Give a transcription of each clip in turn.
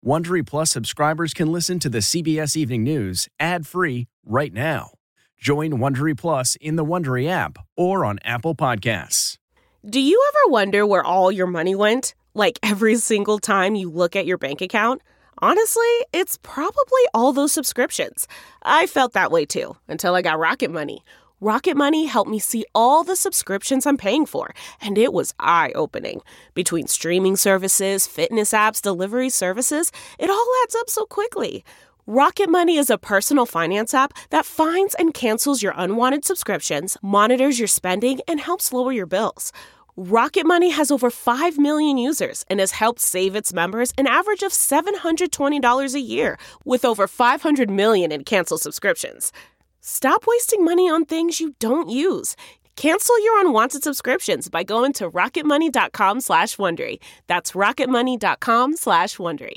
Wondery Plus subscribers can listen to the CBS Evening News ad-free right now. Join Wondery Plus in the Wondery app or on Apple Podcasts. Do you ever wonder where all your money went? Like every single time you look at your bank account? Honestly, it's probably all those subscriptions. I felt that way too, until I got Rocket Money. Rocket Money helped me see all the subscriptions I'm paying for, and it was eye-opening. Between streaming services, fitness apps, delivery services, it all adds up so quickly. Rocket Money is a personal finance app that finds and cancels your unwanted subscriptions, monitors your spending, and helps lower your bills. Rocket Money has over 5 million users and has helped save its members an average of $720 a year, with over 500 million in canceled subscriptions. Stop wasting money on things you don't use. Cancel your unwanted subscriptions by going to rocketmoney.com/Wondery. That's rocketmoney.com/Wondery.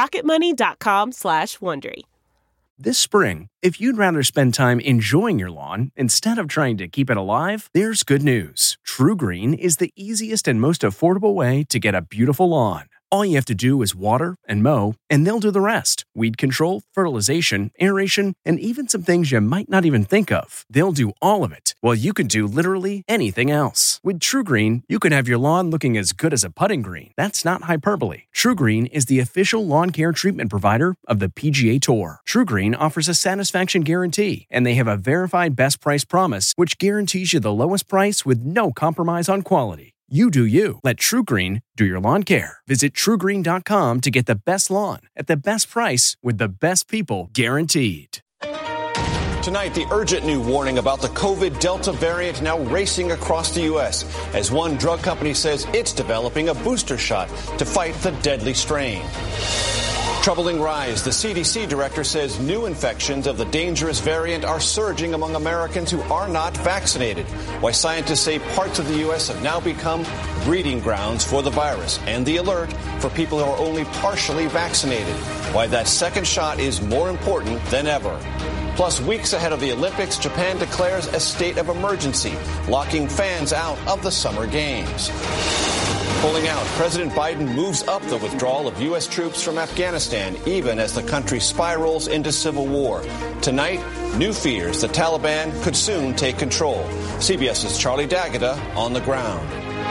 rocketmoney.com/Wondery. This spring, if you'd rather spend time enjoying your lawn instead of trying to keep it alive, there's good news. TruGreen is the easiest and most affordable way to get a beautiful lawn. All you have to do is water and mow, and they'll do the rest. Weed control, fertilization, aeration, and even some things you might not even think of. They'll do all of it, while you can do literally anything else. With TruGreen, you can have your lawn looking as good as a putting green. That's not hyperbole. TruGreen is the official lawn care treatment provider of the PGA Tour. TruGreen offers a satisfaction guarantee, and they have a verified best price promise, which guarantees you the lowest price with no compromise on quality. You do you. Let TruGreen do your lawn care. Visit TruGreen.com to get the best lawn at the best price with the best people guaranteed. Tonight, the urgent new warning about the COVID Delta variant now racing across the U.S. as one drug company says it's developing a booster shot to fight the deadly strain. Troubling rise. The CDC director says new infections of the dangerous variant are surging among Americans who are not vaccinated. Why scientists say parts of the U.S. have now become breeding grounds for the virus. And the alert for people who are only partially vaccinated. Why that second shot is more important than ever. Plus, weeks ahead of the Olympics, Japan declares a state of emergency, locking fans out of the Summer Games. Pulling out, President Biden moves up the withdrawal of U.S. troops from Afghanistan, even as the country spirals into civil war. Tonight, new fears the Taliban could soon take control. CBS's Charlie D'Agata on the ground.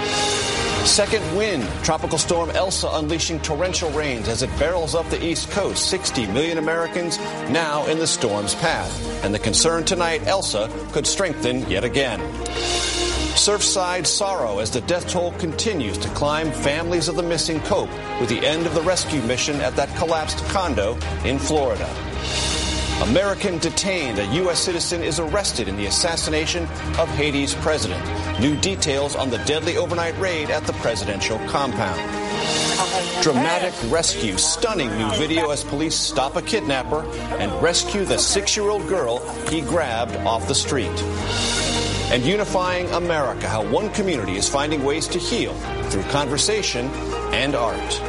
Second wind, Tropical Storm Elsa unleashing torrential rains as it barrels up the East Coast. 60 million Americans now in the storm's path. And the concern tonight, Elsa could strengthen yet again. Surfside sorrow as the death toll continues to climb. Families of the missing cope with the end of the rescue mission at that collapsed condo in Florida. American detained. A U.S. citizen is arrested in the assassination of Haiti's president. New details on the deadly overnight raid at the presidential compound. Dramatic rescue. Stunning new video as police stop a kidnapper and rescue the 6-year-old girl he grabbed off the street. And unifying America, how one community is finding ways to heal through conversation and art.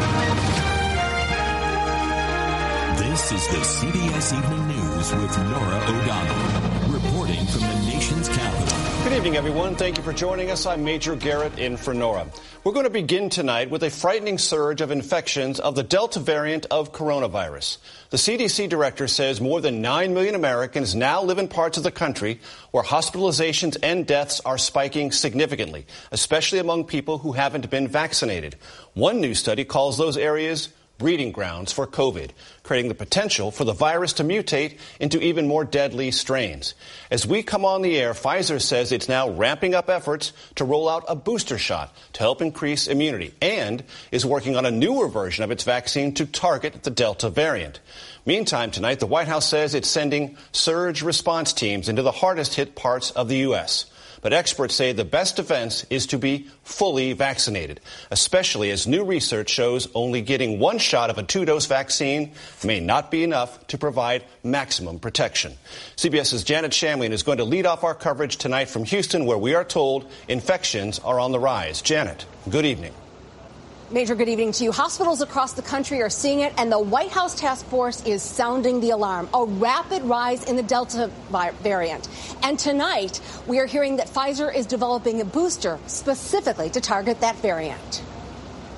This is the CBS Evening News with Norah O'Donnell, reporting from the nation's capital. Good evening, everyone. Thank you for joining us. I'm Major Garrett in for Norah. We're going to begin tonight with a frightening surge of infections of the Delta variant of coronavirus. The CDC director says more than 9 million Americans now live in parts of the country where hospitalizations and deaths are spiking significantly, especially among people who haven't been vaccinated. One new study calls those areas breeding grounds for COVID, creating the potential for the virus to mutate into even more deadly strains. As we come on the air, Pfizer says it's now ramping up efforts to roll out a booster shot to help increase immunity and is working on a newer version of its vaccine to target the Delta variant. Meantime, tonight, the White House says it's sending surge response teams into the hardest hit parts of the U.S. But experts say the best defense is to be fully vaccinated, especially as new research shows only getting one shot of a 2-dose vaccine may not be enough to provide maximum protection. CBS's Janet Shamlian is going to lead off our coverage tonight from Houston, where we are told infections are on the rise. Janet, good evening. Major, good evening to you. Hospitals across the country are seeing it, and the White House task force is sounding the alarm. A rapid rise in the Delta variant. And tonight, we are hearing that Pfizer is developing a booster specifically to target that variant.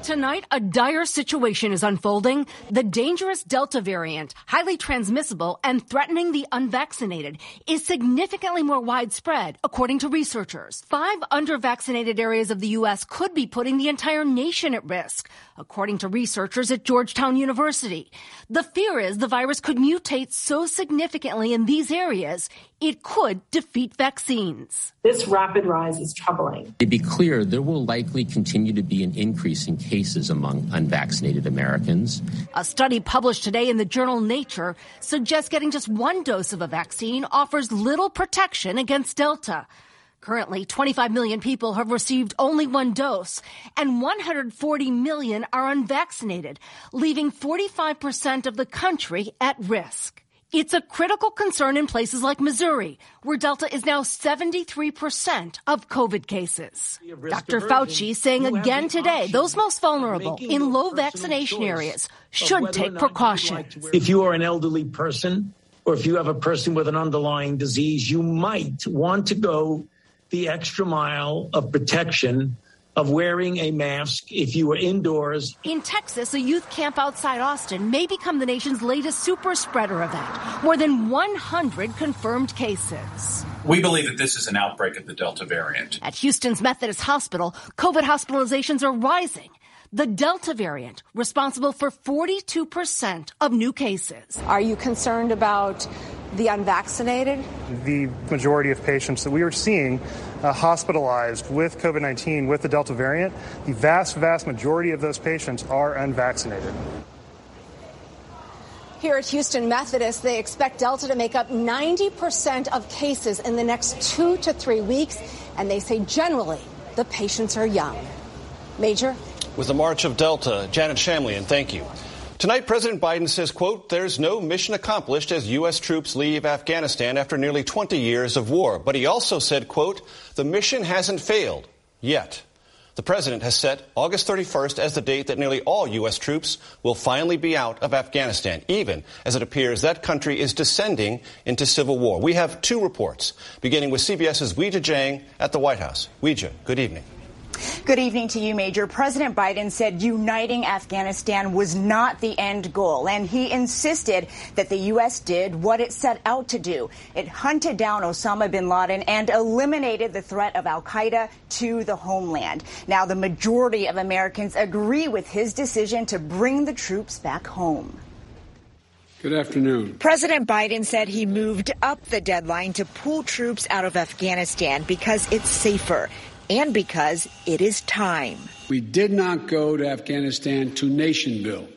tonight, a dire situation is unfolding. The dangerous Delta variant, highly transmissible and threatening the unvaccinated, is significantly more widespread, according to researchers. 5 under-vaccinated areas of the U.S. could be putting the entire nation at risk, according to researchers at Georgetown University. The fear is the virus could mutate so significantly in these areas, it could defeat vaccines. This rapid rise is troubling. To be clear, there will likely continue to be an increase in cases among unvaccinated Americans. A study published today in the journal Nature suggests getting just 1 dose of a vaccine offers little protection against Delta. Currently, 25 million people have received only 1 dose, and 140 million are unvaccinated, leaving 45% of the country at risk. It's a critical concern in places like Missouri, where Delta is now 73% of COVID cases. Dr. Fauci saying again today, those most vulnerable in low vaccination areas should take precautions. If you are an elderly person, or if you have a person with an underlying disease, you might want to go the extra mile of protection of wearing a mask if you were indoors. In Texas, a youth camp outside Austin may become the nation's latest super spreader event. More than 100 confirmed cases. We believe that this is an outbreak of the Delta variant. At Houston's Methodist Hospital, COVID hospitalizations are rising. The Delta variant, responsible for 42% of new cases. Are you concerned about the unvaccinated? The majority of patients that we are seeing hospitalized with COVID-19 with the Delta variant, the vast majority of those patients are unvaccinated. Here at Houston Methodist, they expect Delta to make up 90% of cases in the next 2 to 3 weeks, and they say generally the patients are young. Major? With the march of Delta, Janet Shamlian, thank you. Tonight, President Biden says, quote, there's no mission accomplished as U.S. troops leave Afghanistan after nearly 20 years of war. But he also said, quote, the mission hasn't failed yet. The president has set August 31st as the date that nearly all U.S. troops will finally be out of Afghanistan, even as it appears that country is descending into civil war. We have 2 reports, beginning with CBS's Weijia Jiang at the White House. Weijia, good evening. Good evening to you, Major. President Biden said uniting Afghanistan was not the end goal, and he insisted that the U.S. did what it set out to do. It hunted down Osama bin Laden and eliminated the threat of al-Qaeda to the homeland. Now, the majority of Americans agree with his decision to bring the troops back home. Good afternoon. President Biden said he moved up the deadline to pull troops out of Afghanistan because it's safer and because it is time. We did not go to Afghanistan to nation build.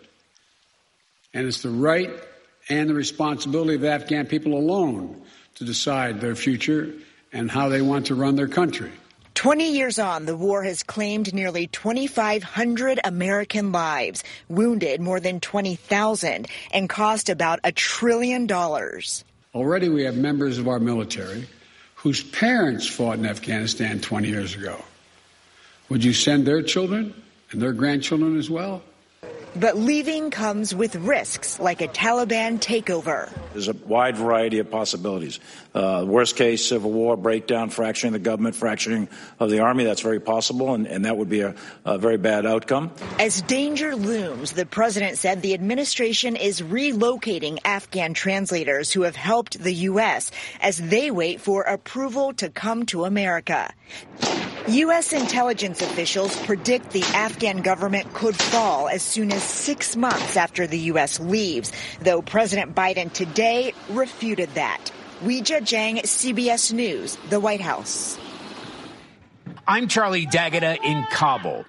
And it's the right and the responsibility of the Afghan people alone to decide their future and how they want to run their country. 20 years on, the war has claimed nearly 2,500 American lives, wounded more than 20,000, and cost about $1 trillion. Already we have members of our military whose parents fought in Afghanistan 20 years ago. Would you send their children and their grandchildren as well? But leaving comes with risks, like a Taliban takeover. There's a wide variety of possibilities. Worst case, civil war, breakdown, fracturing the government, fracturing of the army. That's very possible, and that would be a very bad outcome. As danger looms, the president said the administration is relocating Afghan translators who have helped the U.S. as they wait for approval to come to America. U.S. intelligence officials predict the Afghan government could fall as soon as 6 months after the U.S. leaves, though President Biden today refuted that. Weijia Jiang, CBS News, the White House. I'm Charlie D'Agata in Kabul.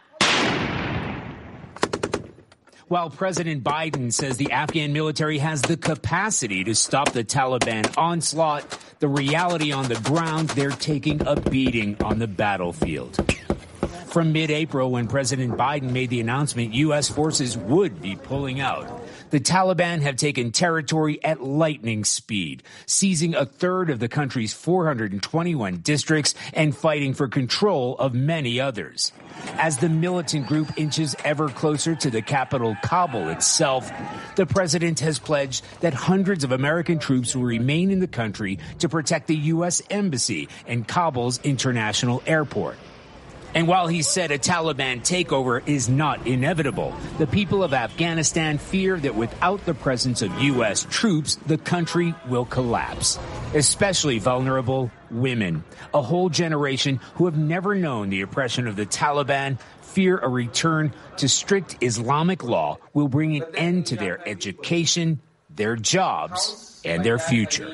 While President Biden says the Afghan military has the capacity to stop the Taliban onslaught, the reality on the ground, they're taking a beating on the battlefield. From mid-April, when President Biden made the announcement U.S. forces would be pulling out, the Taliban have taken territory at lightning speed, seizing a third of the country's 421 districts and fighting for control of many others. As the militant group inches ever closer to the capital, Kabul itself, the president has pledged that hundreds of American troops will remain in the country to protect the U.S. Embassy and Kabul's international airport. And while he said a Taliban takeover is not inevitable, the people of Afghanistan fear that without the presence of U.S. troops, the country will collapse. Especially vulnerable women, a whole generation who have never known the oppression of the Taliban, fear a return to strict Islamic law will bring an end to their education, their jobs, and their future.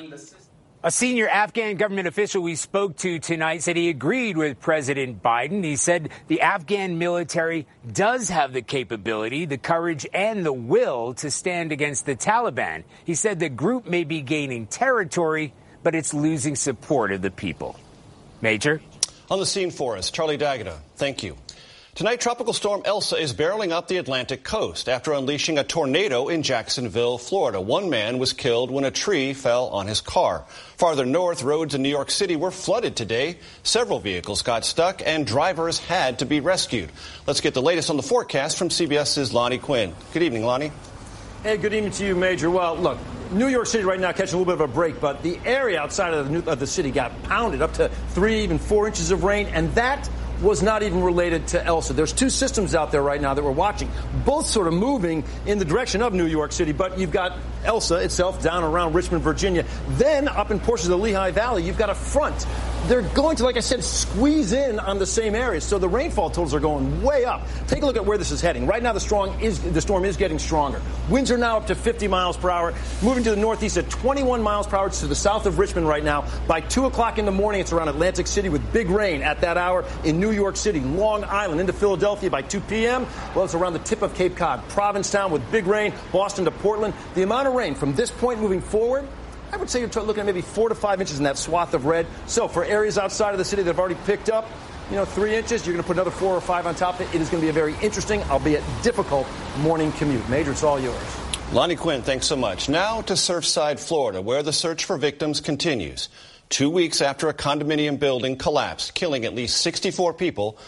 A senior Afghan government official we spoke to tonight said he agreed with President Biden. He said the Afghan military does have the capability, the courage, and the will to stand against the Taliban. He said the group may be gaining territory, but it's losing support of the people. Major? On the scene for us, Charlie D'Agata. Thank you. Tonight, Tropical Storm Elsa is barreling up the Atlantic coast after unleashing a tornado in Jacksonville, Florida. One man was killed when a tree fell on his car. Farther north, roads in New York City were flooded today. Several vehicles got stuck and drivers had to be rescued. Let's get the latest on the forecast from CBS's Lonnie Quinn. Good evening, Lonnie. Hey, good evening to you, Major. Well, look, New York City right now catching a little bit of a break, but the area outside of the city got pounded up to 3, even 4 inches of rain, and that was not even related to Elsa. There's two systems out there right now that we're watching, both sort of moving in the direction of New York City, but you've got Elsa itself down around Richmond, Virginia. Then up in portions of the Lehigh Valley, you've got a front. They're going to, like I said, squeeze in on the same areas. So the rainfall totals are going way up. Take a look at where this is heading. Right now, the storm is getting stronger. Winds are now up to 50 miles per hour, moving to the northeast at 21 miles per hour to the south of Richmond right now. By 2 o'clock in the morning, it's around Atlantic City with big rain at that hour. In New York City, Long Island into Philadelphia by 2 p.m. Well, it's around the tip of Cape Cod. Provincetown with big rain. Boston to Portland. The amount of rain from this point moving forward, I would say you're looking at maybe 4 to 5 inches in that swath of red. So for areas outside of the city that have already picked up, 3 inches, you're going to put another 4 or 5 on top of it. It is going to be a very interesting, albeit difficult, morning commute. Major, it's all yours. Lonnie Quinn, thanks so much. Now to Surfside, Florida, where the search for victims continues. 2 weeks after a condominium building collapsed, killing at least 64 people,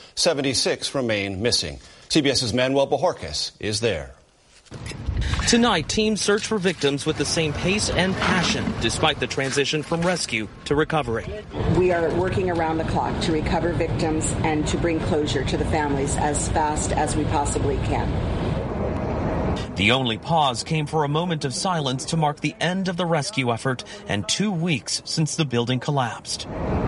76 remain missing. CBS's Manuel Bojorquez is there. Tonight, teams search for victims with the same pace and passion, despite the transition from rescue to recovery. We are working around the clock to recover victims and to bring closure to the families as fast as we possibly can. The only pause came for a moment of silence to mark the end of the rescue effort and 2 weeks since the building collapsed.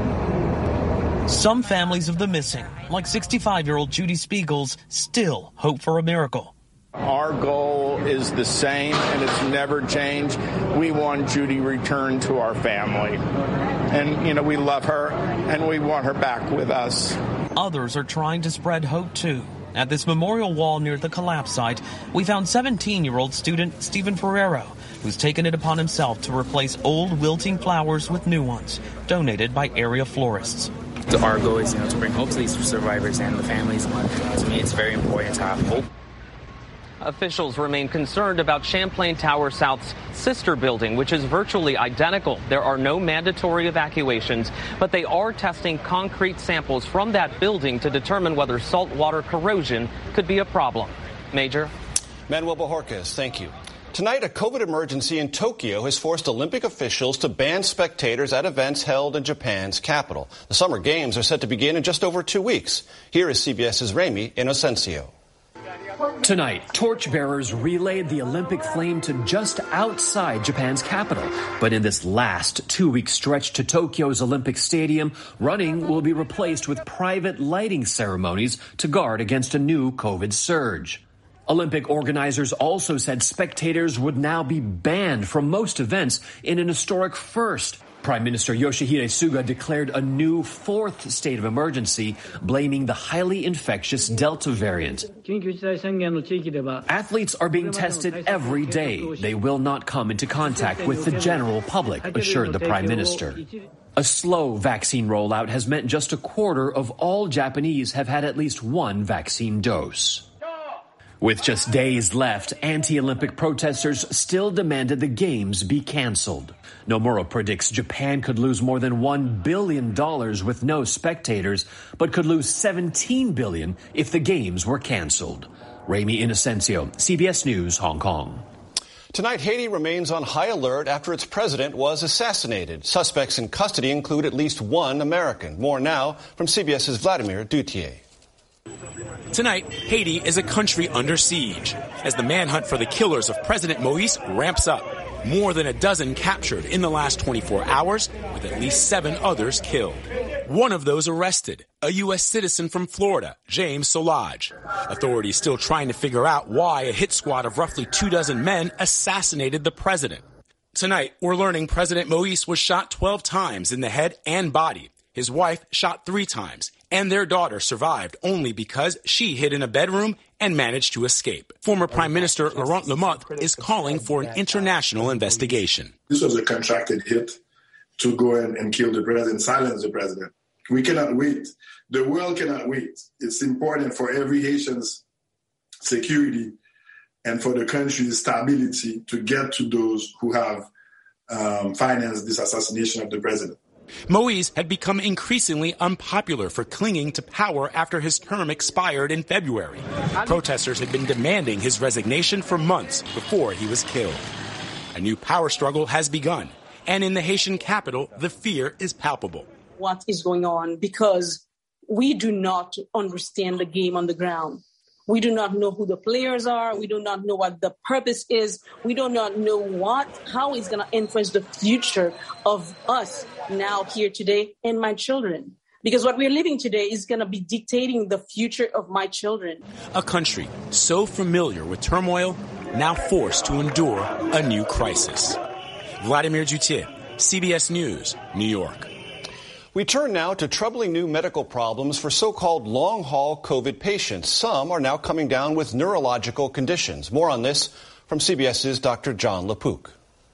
Some families of the missing, like 65-year-old Judy Spiegels, still hope for a miracle. Our goal is the same, and it's never changed. We want Judy returned to our family. And, we love her, and we want her back with us. Others are trying to spread hope, too. At this memorial wall near the collapse site, we found 17-year-old student Stephen Ferrero, who's taken it upon himself to replace old wilting flowers with new ones, donated by area florists. Our goal is, to bring hope to these survivors and the families. To me, it's very important to have hope. Officials remain concerned about Champlain Tower South's sister building, which is virtually identical. There are no mandatory evacuations, but they are testing concrete samples from that building to determine whether saltwater corrosion could be a problem. Major? Manuel Bojorquez, thank you. Tonight, a COVID emergency in Tokyo has forced Olympic officials to ban spectators at events held in Japan's capital. The Summer Games are set to begin in just over 2 weeks. Here is CBS's Remy Inocencio. Tonight, torchbearers relayed the Olympic flame to just outside Japan's capital. But in this last 2-week stretch to Tokyo's Olympic Stadium, running will be replaced with private lighting ceremonies to guard against a new COVID surge. Olympic organizers also said spectators would now be banned from most events in an historic first. Prime Minister Yoshihide Suga declared a new 4th state of emergency, blaming the highly infectious Delta variant. Athletes are being tested every day. They will not come into contact with the general public, assured the Prime Minister. A slow vaccine rollout has meant just a quarter of all Japanese have had at least one vaccine dose. With just days left, anti-Olympic protesters still demanded the Games be canceled. Nomura predicts Japan could lose more than $1 billion with no spectators, but could lose $17 billion if the Games were canceled. Remy Inocencio, CBS News, Hong Kong. Tonight, Haiti remains on high alert after its president was assassinated. Suspects in custody include at least one American. More now from CBS's Vladimir Duthier. Tonight, Haiti is a country under siege as the manhunt for the killers of President Moïse ramps up. More than a dozen captured in the last 24 hours, with at least 7 others killed. One of those arrested, a U.S. citizen from Florida, James Solage. Authorities still trying to figure out why a hit squad of roughly 24 men assassinated the president. Tonight, we're learning President Moïse was shot 12 times in the head and body. His wife shot 3 times, and their daughter survived only because she hid in a bedroom and managed to escape. Former Prime Minister Laurent Lamothe is calling for an international investigation. This was a contracted hit to go and kill the president, silence the president. We cannot wait. The world cannot wait. It's important for every Haitian's security and for the country's stability to get to those who have financed this assassination of the president. Moïse had become increasingly unpopular for clinging to power after his term expired in February. Protesters had been demanding his resignation for months before he was killed. A new power struggle has begun, and in the Haitian capital, the fear is palpable. What is going on? Because we do not understand the game on the ground. We do not know who the players are. We do not know what the purpose is. We do not know how it's going to influence the future of us now here today and my children. Because what we're living today is going to be dictating the future of my children. A country so familiar with turmoil, now forced to endure a new crisis. Vladimir Dutier, CBS News, New York. We turn now to troubling new medical problems for so-called long-haul COVID patients. Some are now coming down with neurological conditions. More on this from CBS's Dr. John LaPook.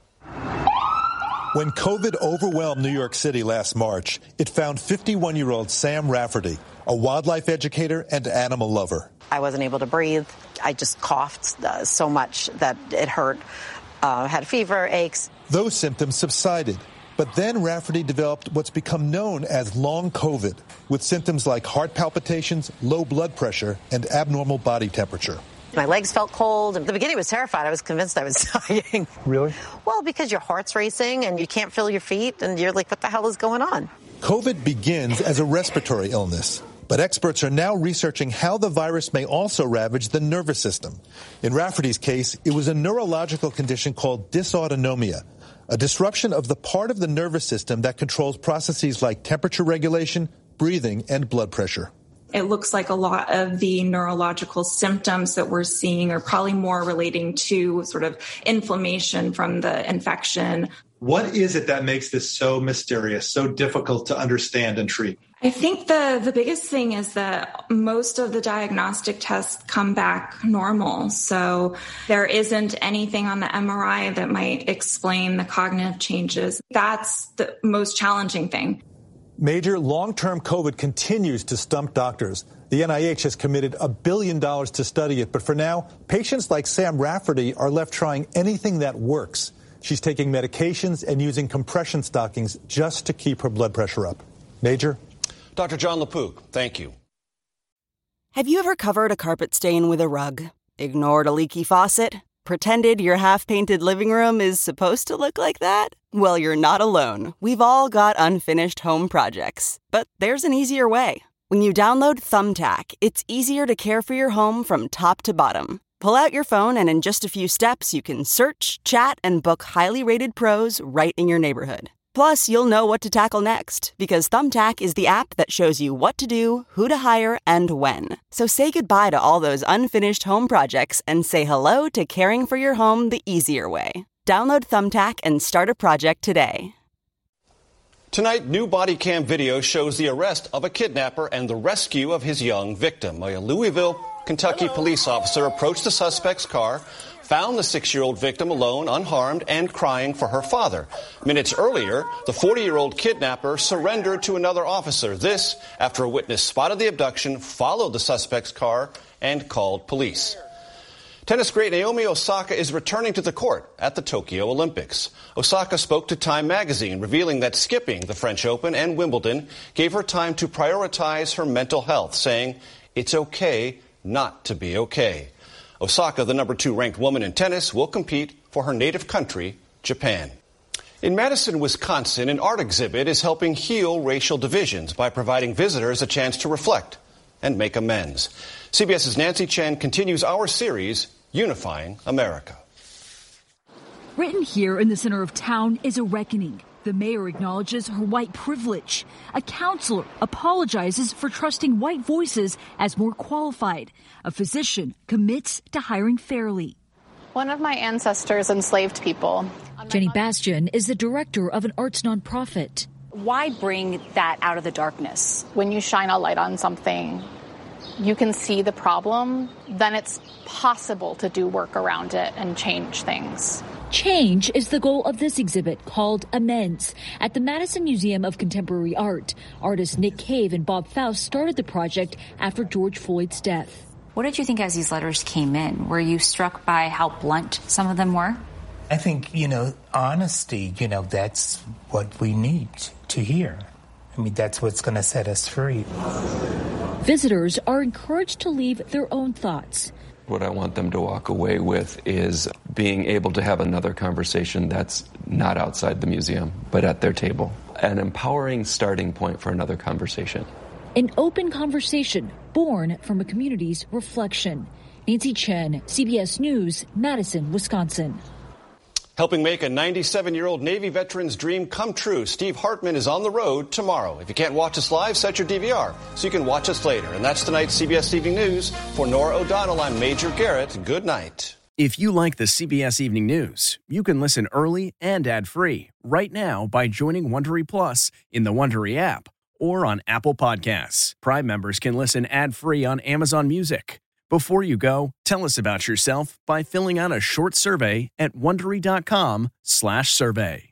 When COVID overwhelmed New York City last March, it found 51-year-old Sam Rafferty, a wildlife educator and animal lover. I wasn't able to breathe. I just coughed so much that it hurt. Had fever, aches. Those symptoms subsided. But then Rafferty developed what's become known as long COVID, with symptoms like heart palpitations, low blood pressure, and abnormal body temperature. My legs felt cold. At the beginning, I was terrified. I was convinced I was dying. Really? Well, because your heart's racing and you can't feel your feet, and you're like, what the hell is going on? COVID begins as a respiratory illness, but experts are now researching how the virus may also ravage the nervous system. In Rafferty's case, it was a neurological condition called dysautonomia, a disruption of the part of the nervous system that controls processes like temperature regulation, breathing, and blood pressure. It looks like a lot of the neurological symptoms that we're seeing are probably more relating to sort of inflammation from the infection. What is it that makes this so mysterious, so difficult to understand and treat? I think the biggest thing is that most of the diagnostic tests come back normal. So there isn't anything on the MRI that might explain the cognitive changes. That's the most challenging thing. Major long-term COVID continues to stump doctors. The NIH has committed $1 billion to study it. But for now, patients like Sam Rafferty are left trying anything that works. She's taking medications and using compression stockings just to keep her blood pressure up. Major? Dr. John LaPook, thank you. Have you ever covered a carpet stain with a rug? Ignored a leaky faucet? Pretended your half-painted living room is supposed to look like that? Well, you're not alone. We've all got unfinished home projects. But there's an easier way. When you download Thumbtack, it's easier to care for your home from top to bottom. Pull out your phone and in just a few steps, you can search, chat, and book highly rated pros right in your neighborhood. Plus, you'll know what to tackle next, because Thumbtack is the app that shows you what to do, who to hire, and when. So say goodbye to all those unfinished home projects and say hello to caring for your home the easier way. Download Thumbtack and start a project today. Tonight, new body cam video shows the arrest of a kidnapper and the rescue of his young victim. A Louisville, Kentucky police officer approached the suspect's car, found the 6-year-old victim alone, unharmed, and crying for her father. Minutes earlier, the 40-year-old kidnapper surrendered to another officer. This after a witness spotted the abduction, followed the suspect's car, and called police. Tennis great Naomi Osaka is returning to the court at the Tokyo Olympics. Osaka spoke to Time magazine, revealing that skipping the French Open and Wimbledon gave her time to prioritize her mental health, saying, "It's okay not to be okay." Osaka, the number 2 ranked woman in tennis, will compete for her native country, Japan. In Madison, Wisconsin, an art exhibit is helping heal racial divisions by providing visitors a chance to reflect and make amends. CBS's Nancy Chen continues our series, Unifying America. Written here in the center of town is a reckoning. The mayor acknowledges her white privilege. A counselor apologizes for trusting white voices as more qualified. A physician commits to hiring fairly. One of my ancestors enslaved people. Jenny Bastian is the director of an arts nonprofit. Why bring that out of the darkness? When you shine a light on something, you can see the problem, then it's possible to do work around it and change things. Change is the goal of this exhibit called Amends at the Madison Museum of Contemporary Art. Artists Nick Cave and Bob Faust started the project after George Floyd's death. What did you think as these letters came in? Were you struck by how blunt some of them were? I think, honesty, that's what we need to hear. I mean, that's what's going to set us free. Visitors are encouraged to leave their own thoughts. What I want them to walk away with is being able to have another conversation that's not outside the museum, but at their table. An empowering starting point for another conversation. An open conversation born from a community's reflection. Nancy Chen, CBS News, Madison, Wisconsin. Helping make a 97-year-old Navy veteran's dream come true, Steve Hartman is on the road tomorrow. If you can't watch us live, set your DVR so you can watch us later. And that's tonight's CBS Evening News. For Nora O'Donnell, I'm Major Garrett. Good night. If you like the CBS Evening News, you can listen early and ad-free right now by joining Wondery Plus in the Wondery app or on Apple Podcasts. Prime members can listen ad-free on Amazon Music. Before you go, tell us about yourself by filling out a short survey at Wondery.com/survey.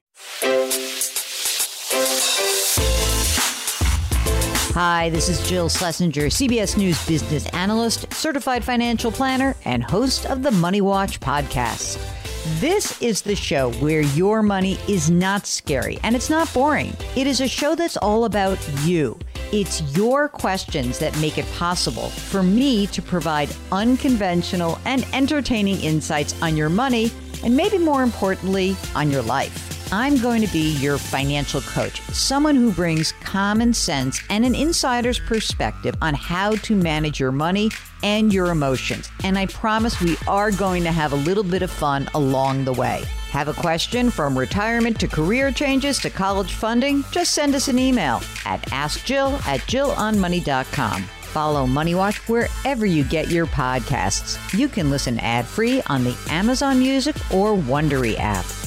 Hi, this is Jill Schlesinger, CBS News business analyst, certified financial planner, and host of the Money Watch podcast. This is the show where your money is not scary and it's not boring. It is a show that's all about you. It's your questions that make it possible for me to provide unconventional and entertaining insights on your money and maybe more importantly, on your life. I'm going to be your financial coach, someone who brings common sense and an insider's perspective on how to manage your money and your emotions. And I promise we are going to have a little bit of fun along the way. Have a question from retirement to career changes to college funding? Just send us an email at askjill@jillonmoney.com. Follow Money Watch wherever you get your podcasts. You can listen ad-free on the Amazon Music or Wondery app.